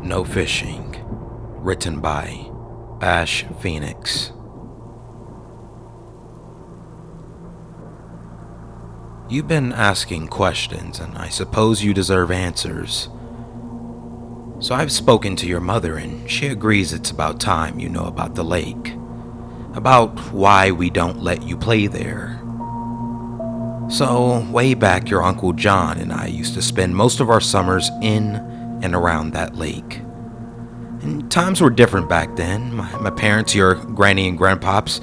No Fishing, written by Ash Phoenix. You've been asking questions, and I suppose you deserve answers. So I've spoken to your mother, and she agrees it's about time you know about the lake. About why we don't let you play there. So, way back, your Uncle John and I used to spend most of our summers in and around that lake. And times were different back then. My parents, your granny and grandpops,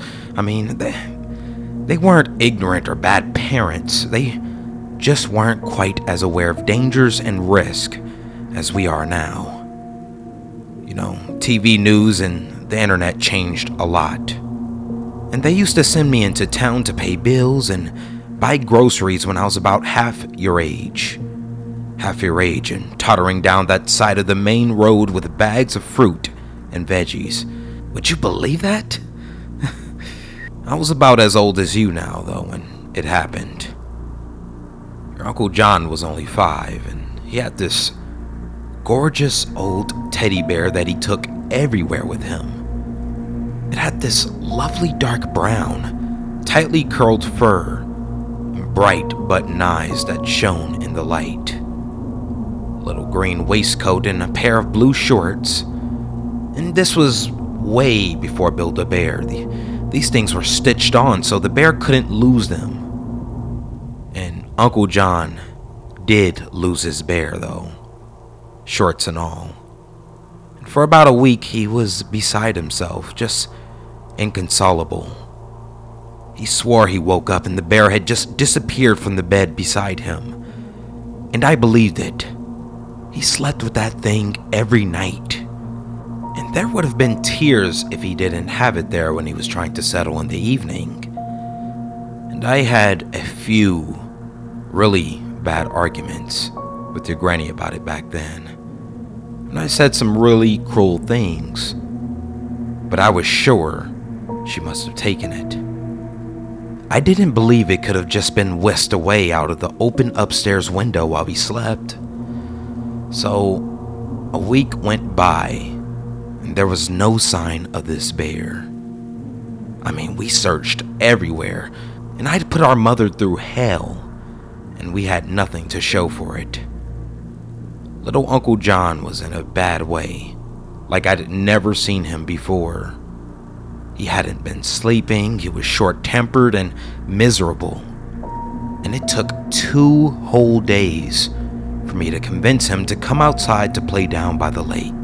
they weren't ignorant or bad parents. They just weren't quite as aware of dangers and risk as we are now. You know, TV news and the internet changed a lot. And they used to send me into town to pay bills and buy groceries when I was about half your age and tottering down that side of the main road with bags of fruit and veggies. Would you believe that? I was about as old as you now, though, when it happened. Your Uncle John was only 5, and he had this gorgeous old teddy bear that he took everywhere with him. It had this lovely dark brown, tightly curled fur, and bright button eyes that shone in the light. A little green waistcoat and a pair of blue shorts. And this was way before Build-A-Bear. These things were stitched on so the bear couldn't lose them. And Uncle John did lose his bear, though. Shorts and all. And for about a week he was beside himself, just inconsolable. He swore he woke up and the bear had just disappeared from the bed beside him. And I believed it. He slept with that thing every night. And there would have been tears if he didn't have it there when he was trying to settle in the evening. And I had a few really bad arguments with your granny about it back then. And I said some really cruel things. But I was sure she must have taken it. I didn't believe it could have just been whisked away out of the open upstairs window while we slept. So, a week went by, and there was no sign of this bear. We searched everywhere, and I'd put our mother through hell, and we had nothing to show for it. Little Uncle John was in a bad way, like I'd never seen him before. He hadn't been sleeping, he was short-tempered and miserable, and it took 2 whole days for me to convince him to come outside to play down by the lake.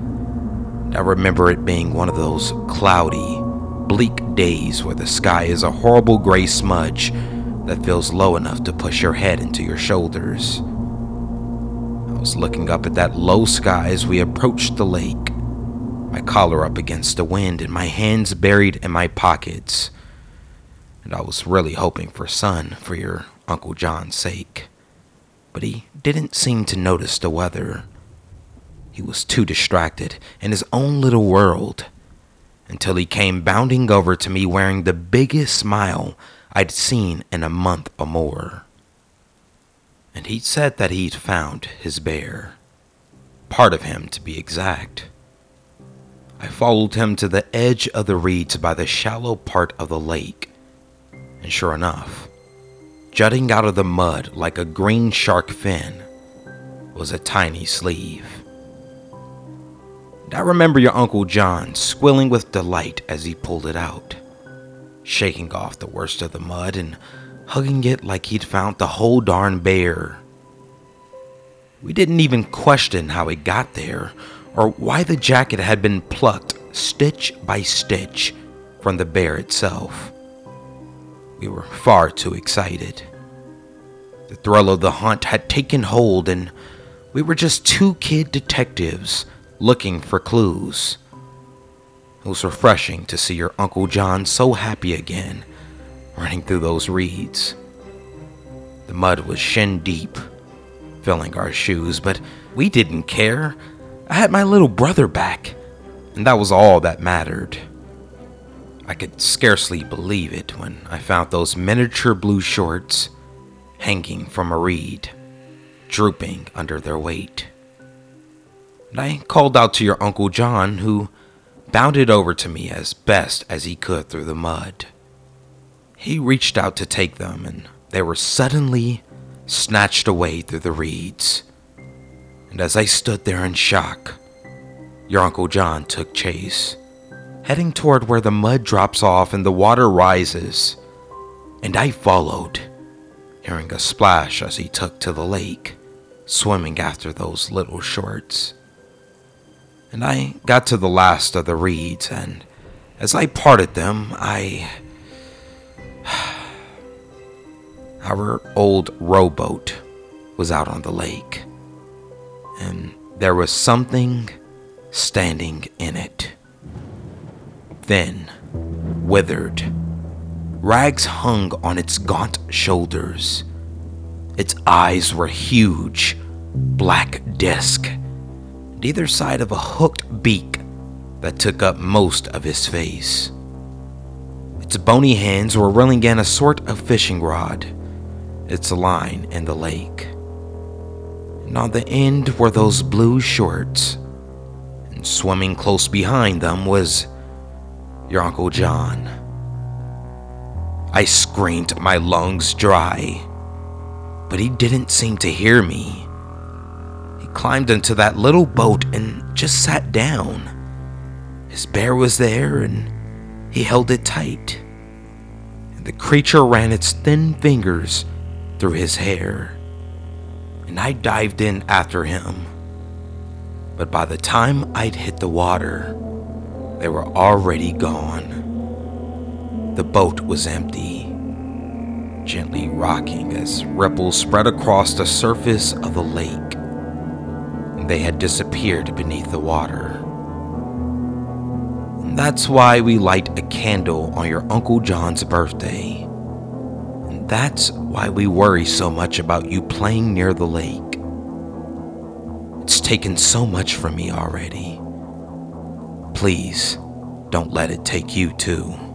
I remember it being one of those cloudy, bleak days where the sky is a horrible gray smudge that feels low enough to push your head into your shoulders. I was looking up at that low sky as we approached the lake, my collar up against the wind and my hands buried in my pockets. And I was really hoping for sun for your Uncle John's sake. But he didn't seem to notice the weather. He was too distracted in his own little world until he came bounding over to me wearing the biggest smile I'd seen in a month or more. And he said that he'd found his bear. Part of him, to be exact. I followed him to the edge of the reeds by the shallow part of the lake. And sure enough, jutting out of the mud like a green shark fin was a tiny sleeve. And I remember your Uncle John squealing with delight as he pulled it out, shaking off the worst of the mud and hugging it like he'd found the whole darn bear. We didn't even question how it got there or why the jacket had been plucked stitch by stitch from the bear itself. We were far too excited. The thrill of the hunt had taken hold, and we were just 2 kid detectives looking for clues. It was refreshing to see your Uncle John so happy again, running through those reeds. The mud was shin deep, filling our shoes, but we didn't care. I had my little brother back, and that was all that mattered. I could scarcely believe it when I found those miniature blue shorts hanging from a reed, drooping under their weight. And I called out to your Uncle John, who bounded over to me as best as he could through the mud. He reached out to take them, and they were suddenly snatched away through the reeds. And as I stood there in shock, your Uncle John took chase, heading toward where the mud drops off and the water rises. And I followed, hearing a splash as he took to the lake, swimming after those little shorts. And I got to the last of the reeds, and as I parted them, our old rowboat was out on the lake, and there was something standing in it. Thin, withered, rags hung on its gaunt shoulders. Its eyes were huge, black disc, and either side of a hooked beak that took up most of his face. Its bony hands were reeling in a sort of fishing rod, its line in the lake. And on the end were those blue shorts, and swimming close behind them was your Uncle John. I screamed my lungs dry, but he didn't seem to hear me. He climbed into that little boat and just sat down. His bear was there, and he held it tight. And the creature ran its thin fingers through his hair, and I dived in after him. But by the time I'd hit the water, they were already gone. The boat was empty, gently rocking as ripples spread across the surface of the lake, and they had disappeared beneath the water. And that's why we light a candle on your Uncle John's birthday. And that's why we worry so much about you playing near the lake. It's taken so much from me already. Please, don't let it take you too.